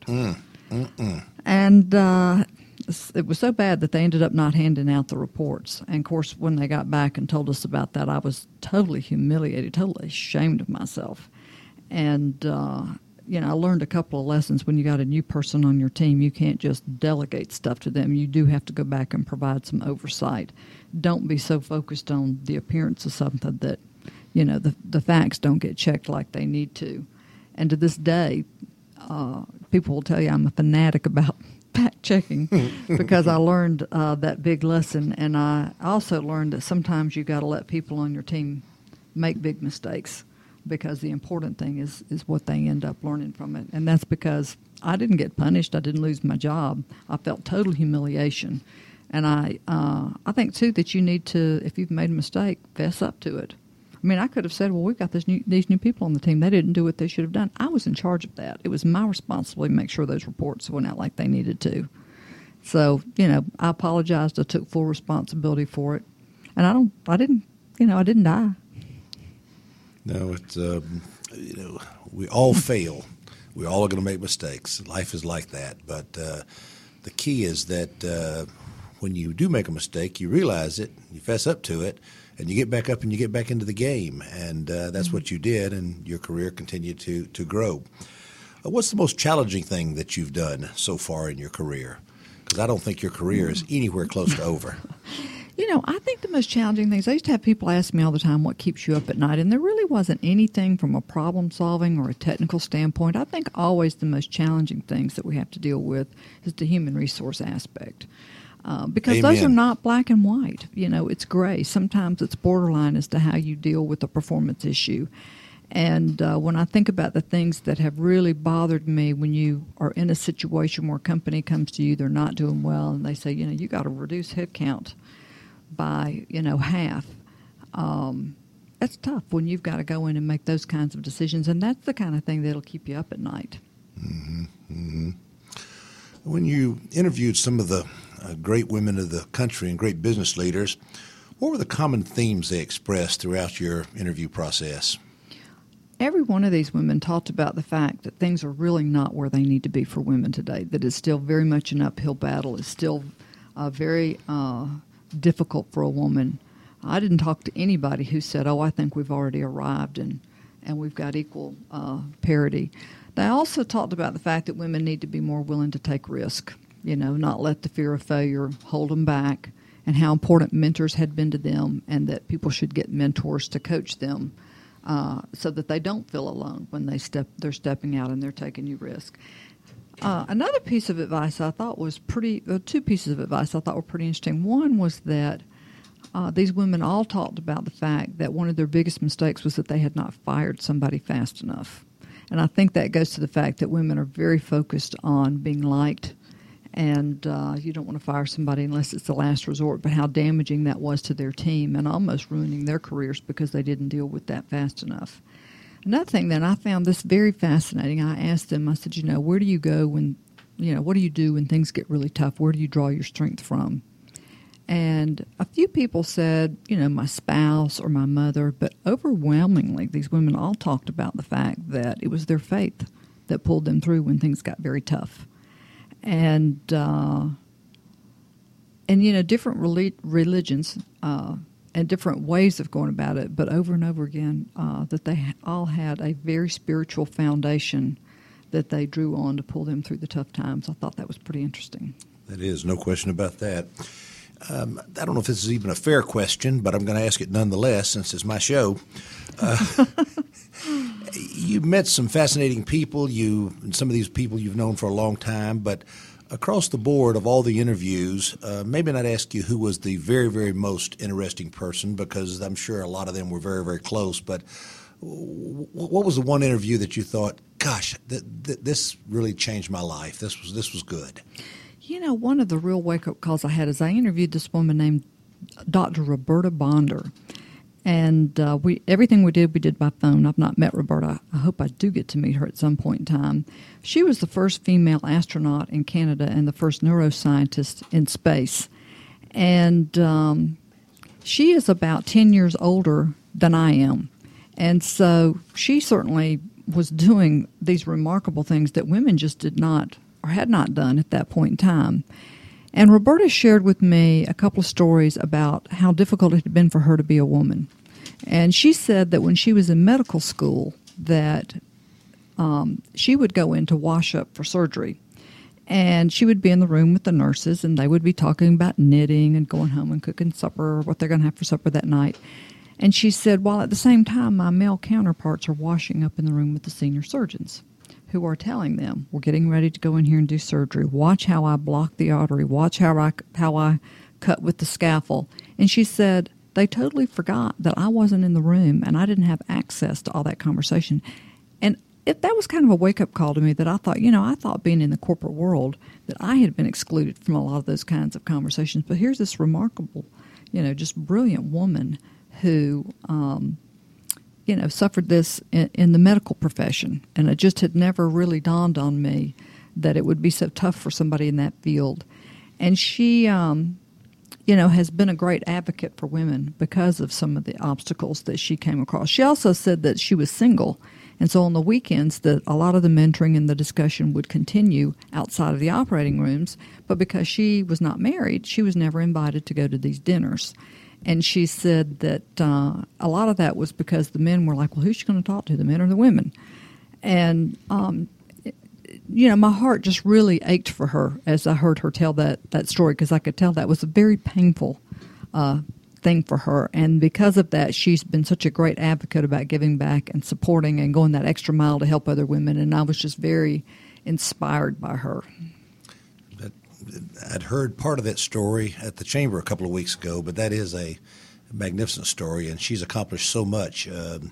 Speaker 4: And it was so bad that they ended up not handing out the reports. And, of course, when they got back and told us about that, I was totally humiliated, totally ashamed of myself. And, I learned a couple of lessons. When you got a new person on your team, you can't just delegate stuff to them. You do have to go back and provide some oversight. Don't be so focused on the appearance of something that, the facts don't get checked like they need to. And to this day, people will tell you I'm a fanatic about fact checking because I learned that big lesson. And I also learned that sometimes you got to let people on your team make big mistakes, because the important thing is what they end up learning from it. And that's because I didn't get punished. I didn't lose my job. I felt total humiliation. And I think, too, that you need to, if you've made a mistake, fess up to it. I mean, I could have said, well, we've got these new people on the team. They didn't do what they should have done. I was in charge of that. It was my responsibility to make sure those reports went out like they needed to. So, I apologized. I took full responsibility for it. And I didn't die.
Speaker 2: No, it's we all fail. We all are going to make mistakes. Life is like that. But the key is that when you do make a mistake, you realize it, you fess up to it, and you get back up and you get back into the game. And that's what you did, and your career continued to grow. What's the most challenging thing that you've done so far in your career? Because I don't think your career is anywhere close to over.
Speaker 4: I think the most challenging things, I used to have people ask me all the time, what keeps you up at night? And there really wasn't anything from a problem solving or a technical standpoint. I think always the most challenging things that we have to deal with is the human resource aspect. Because
Speaker 2: Amen.
Speaker 4: Those are not black and white. It's gray. Sometimes it's borderline as to how you deal with a performance issue. And when I think about the things that have really bothered me when you are in a situation where a company comes to you, they're not doing well, and they say, you got to reduce headcount by, half. That's tough when you've got to go in and make those kinds of decisions, and that's the kind of thing that'll keep you up at night.
Speaker 2: Mm-hmm. Mm-hmm. When you interviewed some of the great women of the country and great business leaders, what were the common themes they expressed throughout your interview process?
Speaker 4: Every one of these women talked about the fact that things are really not where they need to be for women today, that it's still very much an uphill battle. It's still very difficult for a woman. I didn't talk to anybody who said, I think we've already arrived and we've got equal parity. They also talked about the fact that women need to be more willing to take risk, not let the fear of failure hold them back, and how important mentors had been to them, and that people should get mentors to coach them so that they don't feel alone when they're stepping out and they're taking new risk. Another piece of advice I thought was two pieces of advice I thought were pretty interesting. One was that these women all talked about the fact that one of their biggest mistakes was that they had not fired somebody fast enough. And I think that goes to the fact that women are very focused on being liked, and you don't want to fire somebody unless it's the last resort, but how damaging that was to their team and almost ruining their careers because they didn't deal with that fast enough. Another thing that I found this very fascinating, I asked them, I said, where do you go when, what do you do when things get really tough? Where do you draw your strength from? And a few people said, my spouse or my mother, but overwhelmingly, these women all talked about the fact that it was their faith that pulled them through when things got very tough. And different religions and different ways of going about it, but over and over again, that they all had a very spiritual foundation that they drew on to pull them through the tough times. I thought that was pretty interesting.
Speaker 2: That is, no question about that. I don't know if this is even a fair question, but I'm going to ask it nonetheless since it's my show. You met some fascinating people. And some of these people you've known for a long time, but across the board of all the interviews, maybe not ask you who was the very, very most interesting person, because I'm sure a lot of them were very, very close. But what was the one interview that you thought, gosh, this really changed my life? This was good.
Speaker 4: One of the real wake-up calls I had is I interviewed this woman named Dr. Roberta Bonder. And everything we did by phone. I've not met Roberta. I hope I do get to meet her at some point in time. She was the first female astronaut in Canada and the first neuroscientist in space. And she is about 10 years older than I am. And so she certainly was doing these remarkable things that women just did not or had not done at that point in time. And Roberta shared with me a couple of stories about how difficult it had been for her to be a woman. And she said that when she was in medical school that she would go in to wash up for surgery. And she would be in the room with the nurses, and they would be talking about knitting and going home and cooking supper or what they're going to have for supper that night. And she said, while at the same time, my male counterparts are washing up in the room with the senior surgeons, who are telling them, we're getting ready to go in here and do surgery. Watch how I block the artery. Watch how I cut with the scalpel. And she said they totally forgot that I wasn't in the room and I didn't have access to all that conversation. And that was kind of a wake-up call to me that I thought, I thought being in the corporate world that I had been excluded from a lot of those kinds of conversations. But here's this remarkable, just brilliant woman who suffered this in the medical profession. And it just had never really dawned on me that it would be so tough for somebody in that field. And she, has been a great advocate for women because of some of the obstacles that she came across. She also said that she was single. And so on the weekends that a lot of the mentoring and the discussion would continue outside of the operating rooms. But because she was not married, she was never invited to go to these dinners. And she said that a lot of that was because the men were like, well, who's she going to talk to, the men or the women? And, my heart just really ached for her as I heard her tell that story, because I could tell that was a very painful thing for her. And because of that, she's been such a great advocate about giving back and supporting and going that extra mile to help other women. And I was just very inspired by her.
Speaker 2: I'd heard part of that story at the Chamber a couple of weeks ago, but that is a magnificent story, and she's accomplished so much,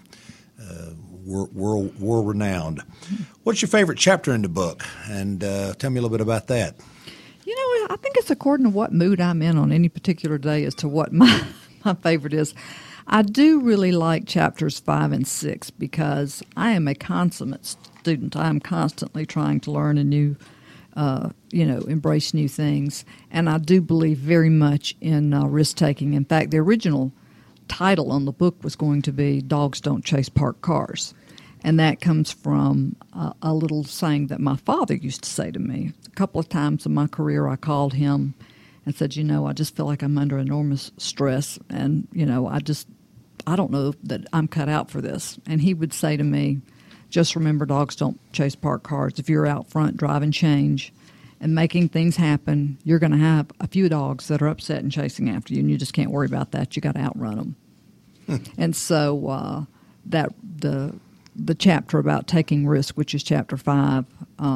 Speaker 2: world-renowned. What's your favorite chapter in the book? And tell me a little bit about that.
Speaker 4: I think it's according to what mood I'm in on any particular day as to what my favorite is. I do really like chapters 5 and 6 because I am a consummate student. I am constantly trying to learn a new embrace new things. And I do believe very much in risk-taking. In fact, the original title on the book was going to be Dogs Don't Chase Parked Cars. And that comes from a little saying that my father used to say to me. A couple of times in my career, I called him and said, I just feel like I'm under enormous stress. And, I don't know that I'm cut out for this. And he would say to me, just remember dogs don't chase parked cars. If you're out front driving change and making things happen, you're going to have a few dogs that are upset and chasing after you, and you just can't worry about that. You got to outrun them. And so that the chapter about taking risk, which is chapter 5,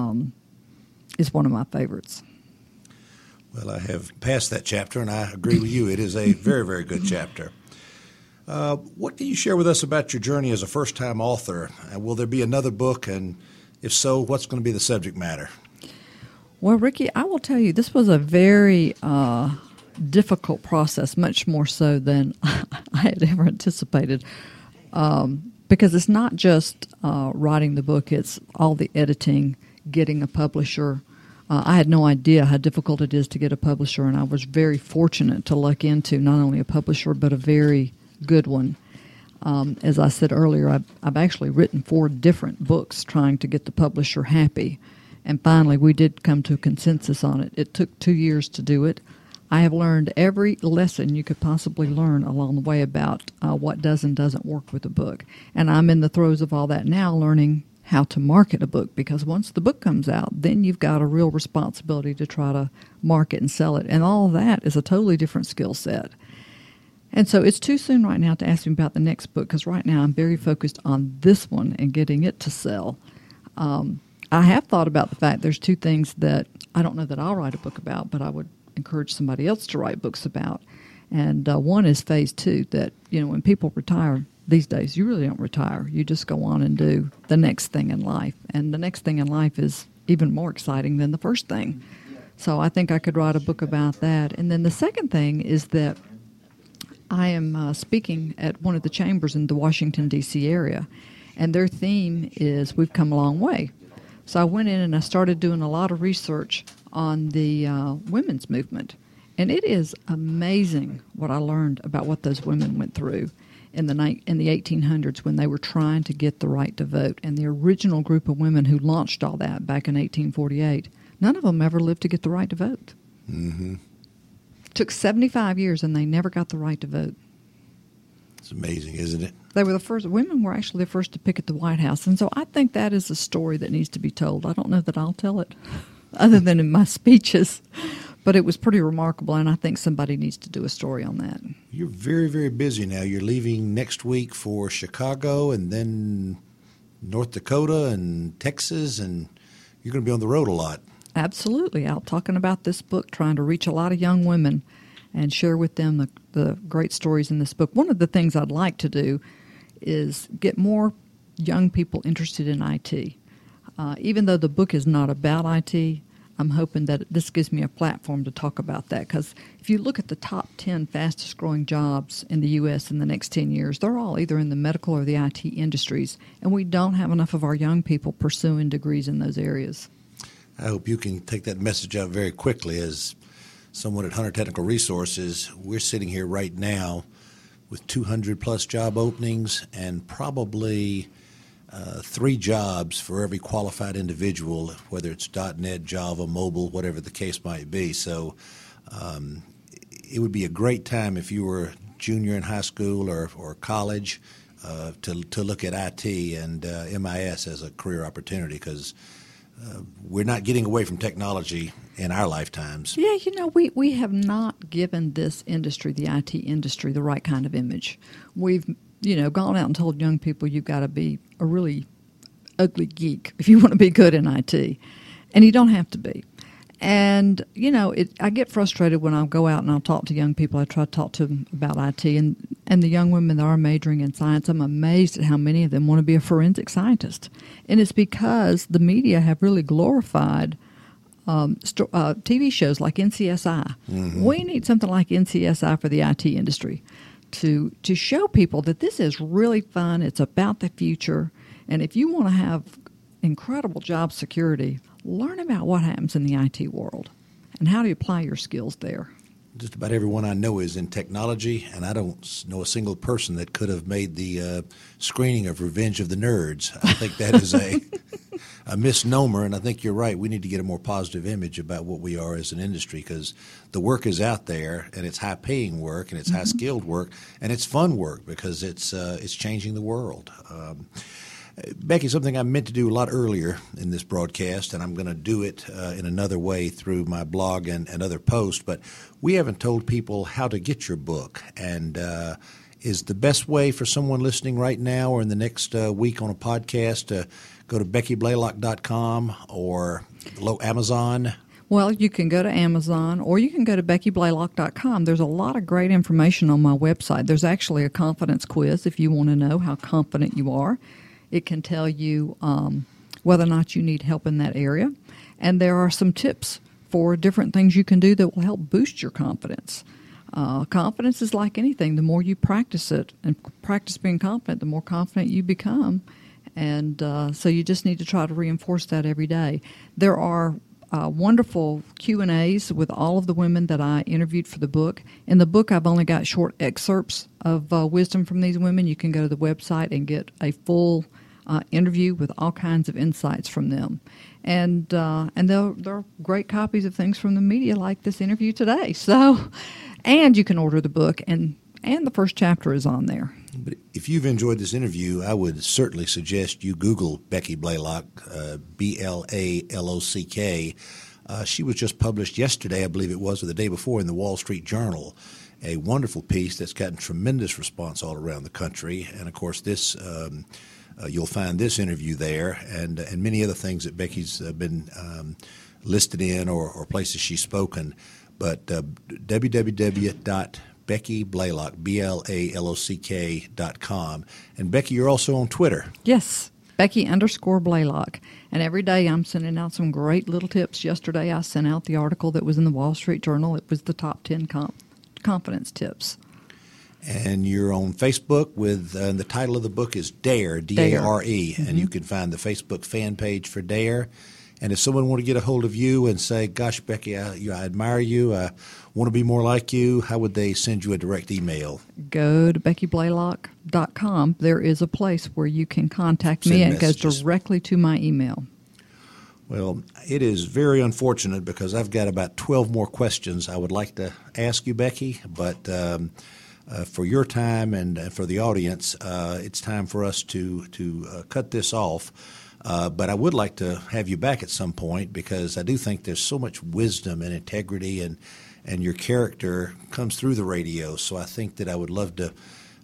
Speaker 4: is one of my favorites.
Speaker 2: Well, I have passed that chapter, and I agree with you. It is a very, very good chapter. What can you share with us about your journey as a first-time author? Will there be another book, and if so, what's going to be the subject matter?
Speaker 4: Well, Ricky, I will tell you, this was a very difficult process, much more so than I had ever anticipated, because it's not just writing the book, it's all the editing, getting a publisher. I had no idea how difficult it is to get a publisher, and I was very fortunate to luck into not only a publisher, but a very good one. As I said earlier, I've actually written 4 different books trying to get the publisher happy, and finally we did come to a consensus on it. It took 2 years to do it. I have learned every lesson you could possibly learn along the way about what does and doesn't work with a book, and I'm in the throes of all that now, learning how to market a book, because once the book comes out, then you've got a real responsibility to try to market and sell it, and all of that is a totally different skill set. And so it's too soon right now to ask me about the next book, because right now I'm very focused on this one and getting it to sell. I have thought about the fact there's 2 things that I don't know that I'll write a book about, but I would encourage somebody else to write books about. And one is phase 2, that, when people retire these days, you really don't retire. You just go on and do the next thing in life. And the next thing in life is even more exciting than the first thing. So I think I could write a book about that. And then the second thing is that I am speaking at one of the chambers in the Washington, D.C. area, and their theme is We've Come a Long Way. So I went in and I started doing a lot of research on the women's movement, and it is amazing what I learned about what those women went through in the 1800s when they were trying to get the right to vote. And the original group of women who launched all that back in 1848, none of them ever lived to get the right to vote.
Speaker 2: Mm-hmm.
Speaker 4: Took 75 years, and they never got the right to vote.
Speaker 2: It's amazing, isn't it?
Speaker 4: They were the first. Women were actually the first to picket the White House, and so I think that is a story that needs to be told. I don't know that I'll tell it, other than in my speeches, but it was pretty remarkable, and I think somebody needs to do a story on that.
Speaker 2: You're very, very busy now. You're leaving next week for Chicago, and then North Dakota and Texas, and you're going to be on the road a lot.
Speaker 4: Absolutely. Out talking about this book, trying to reach a lot of young women and share with them the great stories in this book. One of the things I'd like to do is get more young people interested in IT. Even though the book is not about IT, I'm hoping that this gives me a platform to talk about that, because if you look at the top 10 fastest growing jobs in the U.S. in the next 10 years, they're all either in the medical or the IT industries, and we don't have enough of our young people pursuing degrees in those areas.
Speaker 2: I hope you can take that message out very quickly. As someone at Hunter Technical Resources, we're sitting here right now with 200-plus job openings and probably 3 jobs for every qualified individual, whether it's .NET, Java, mobile, whatever the case might be. So it would be a great time if you were a junior in high school or college to look at IT and MIS as a career opportunity, because we're not getting away from technology in our lifetimes.
Speaker 4: Yeah, we have not given this industry, the IT industry, the right kind of image. We've, gone out and told young people you've got to be a really ugly geek if you want to be good in IT. And you don't have to be. And, I get frustrated when I go out and I'll talk to young people. I try to talk to them about IT. And the young women that are majoring in science, I'm amazed at how many of them want to be a forensic scientist. And it's because the media have really glorified TV shows like NCSI. Mm-hmm. We need something like NCSI for the IT industry to show people that this is really fun. It's about the future. And if you want to have incredible job security, learn about what happens in the IT world and how to apply your skills there.
Speaker 2: Just about everyone I know is in technology, and I don't know a single person that could have made the screening of Revenge of the Nerds. I think that is a misnomer, and I think you're right. We need to get a more positive image about what we are as an industry, because the work is out there, and it's high-paying work, and it's high-skilled work, and it's fun work because it's changing the world. Becky, something I meant to do a lot earlier in this broadcast, and I'm going to do it in another way through my blog and other posts, but we haven't told people how to get your book. And is the best way for someone listening right now or in the next week on a podcast to go to BeckyBlaylock.com or Amazon?
Speaker 4: Well, you can go to Amazon or you can go to BeckyBlaylock.com. There's a lot of great information on my website. There's actually a confidence quiz if you want to know how confident you are. It can tell you whether or not you need help in that area. And there are some tips for different things you can do that will help boost your confidence. Confidence is like anything. The more you practice it and practice being confident, the more confident you become. And so you just need to try to reinforce that every day. There are wonderful Q&As with all of the women that I interviewed for the book. In the book, I've only got short excerpts of wisdom from these women. You can go to the website and get a full interview with all kinds of insights from them. And there are great copies of things from the media like this interview today. So, and you can order the book, and the first chapter is on there.
Speaker 2: But if you've enjoyed this interview, I would certainly suggest you Google Becky Blaylock, Blaylock. She was just published yesterday, I believe it was, or the day before, in the Wall Street Journal. A wonderful piece that's gotten tremendous response all around the country. And, of course, this you'll find this interview there and many other things that Becky's been listed in or places she's spoken. But www.BeckyBlaylock, BLALOCK.com. And, Becky, you're also on Twitter.
Speaker 4: Yes, Becky_Blaylock. And every day I'm sending out some great little tips. Yesterday I sent out the article that was in the Wall Street Journal. It was the top 10 confidence tips.
Speaker 2: And you're on Facebook with the title of the book is DARE, D-A-R-E.
Speaker 4: Mm-hmm.
Speaker 2: And you can find the Facebook fan page for DARE. And if someone want to get a hold of you and say, gosh, Becky, I admire you, I want to be more like you, how would they send you a direct email?
Speaker 4: Go to BeckyBlaylock.com. There is a place where you can contact me, and it goes directly to my email.
Speaker 2: Well, it is very unfortunate because I've got about 12 more questions I would like to ask you, Becky, but for your time and for the audience, it's time for us to cut this off. But I would like to have you back at some point because I do think there's so much wisdom and integrity and your character comes through the radio. So I think that I would love to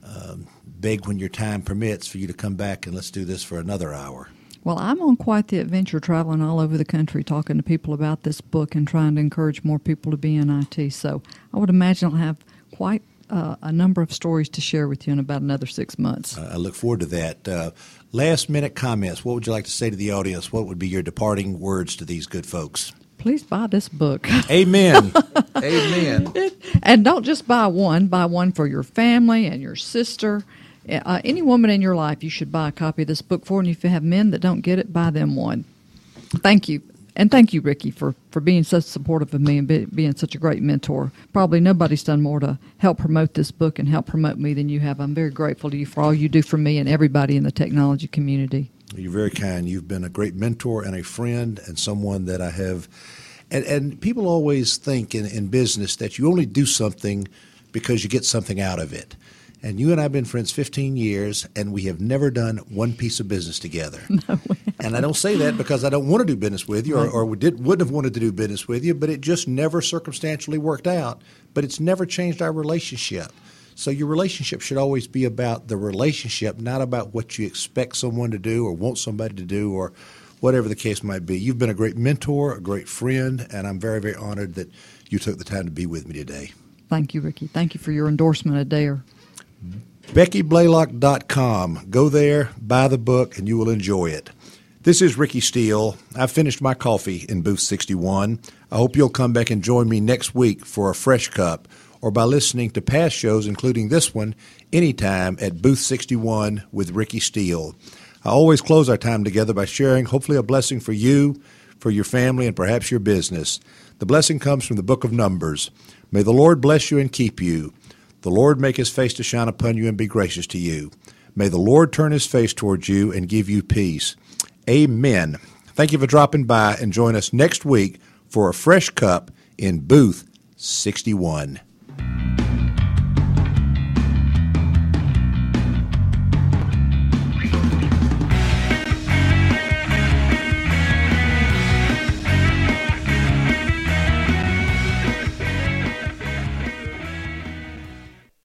Speaker 2: beg when your time permits for you to come back and let's do this for another hour.
Speaker 4: Well, I'm on quite the adventure traveling all over the country talking to people about this book and trying to encourage more people to be in IT. So I would imagine I'll have quite a number of stories to share with you in about another 6 months. I
Speaker 2: look forward to that. Last-minute comments. What would you like to say to the audience? What would be your departing words to these good folks?
Speaker 4: Please buy this book.
Speaker 2: Amen. Amen.
Speaker 4: And don't just buy one. Buy one for your family and your sister. Any woman in your life you should buy a copy of this book for. And if you have men that don't get it, buy them one. Thank you. And thank you, Ricky, for being so supportive of me and being such a great mentor. Probably nobody's done more to help promote this book and help promote me than you have. I'm very grateful to you for all you do for me and everybody in the technology community.
Speaker 2: You're very kind. You've been a great mentor and a friend and someone that I have. And people always think in business that you only do something because you get something out of it. And you and I have been friends 15 years, and we have never done one piece of business together.
Speaker 4: No,
Speaker 2: and I don't say that because I don't want to do business with you or wouldn't have wanted to do business with you, but it just never circumstantially worked out. But it's never changed our relationship. So your relationship should always be about the relationship, not about what you expect someone to do or want somebody to do or whatever the case might be. You've been a great mentor, a great friend, and I'm very, very honored that you took the time to be with me today.
Speaker 4: Thank you, Ricky. Thank you for your endorsement of DARE.
Speaker 2: BeckyBlaylock.com. Go there, buy the book, and you will enjoy it. This is Ricky Steele. I've finished my coffee in Booth 61. I hope you'll come back and join me next week for a fresh cup or by listening to past shows, including this one, anytime at Booth 61 with Ricky Steele. I always close our time together by sharing hopefully a blessing for you, for your family, and perhaps your business. The blessing comes from the book of Numbers. May the Lord bless you and keep you. The Lord make his face to shine upon you and be gracious to you. May the Lord turn his face towards you and give you peace. Amen. Thank you for dropping by and join us next week for a fresh cup in Booth 61.